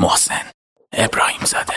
محسن ابراهیم زاده.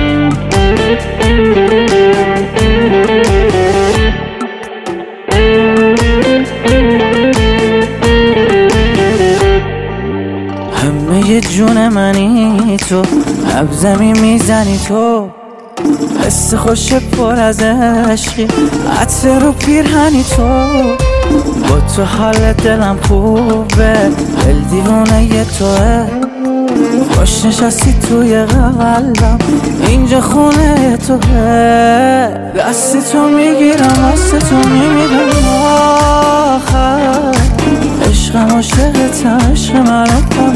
همه جون منی تو، نبضمی میزنی تو، حس خوش پر از عشقی، عطر رو پیرهنی تو. با تو حال دلم خوبه، دل دیوونه توه. خوش نشستی توی قلبم، اینجا خونه توه. دست تو میگیرم، دست تو میمیرم آخر. عشقم عاشقتم، عشق منو کن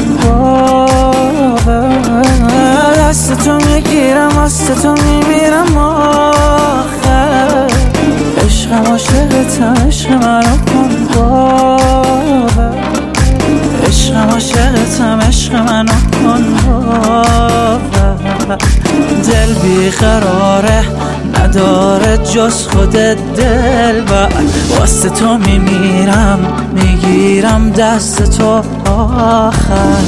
باور. دست تو میگیرم، دست تو میمیرم آخر. عشقم عاشقتم، عشق منو کن باور. عشقم عاشقتم، عشق منو کن باور. دل بیقراره، نداره جز خودت دلبر. واسه تو میمیرم، میگیرم دست تو آخر.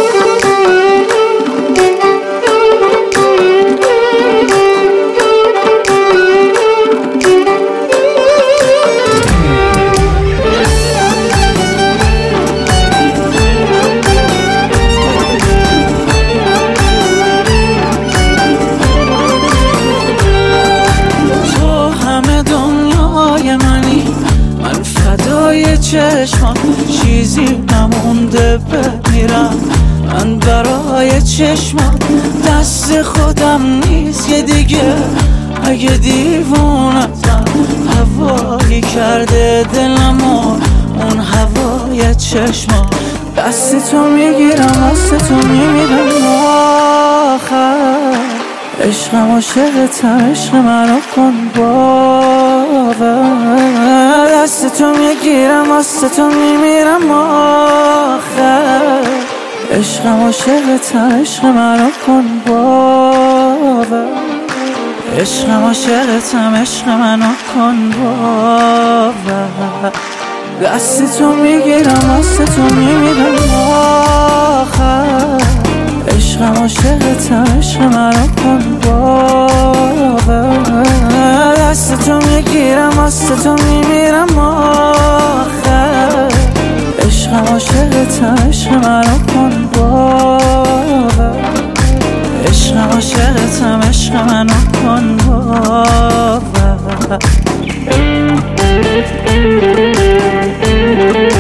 چشمم چیزی نمونده بمیرم من برای چشمم. دست خودم نیست یه دیگه، اگه دیوونتم هوایی کرده دلمو اون هوای چشمم. دست تو میگیرم، دست تو میمیرم آخر. عشقم عاشقتم، عشق منو کن باور. دست تو میگیرم، دست تو میمیرم آخر. عشقم عاشقتم، عشق منو کن باور. عشقم عاشقتم، عشق منو کن باور. دست تو میگیرم، دست تو میمیرم آخر. عشقم عاشقتم، عشق منو کن باور. دست تو میگیرم، دست تو میمیرم آخر. عشقم عاشقتم، عشق منو کن باور. عشقم عاشقتم، عشق منو کن باور.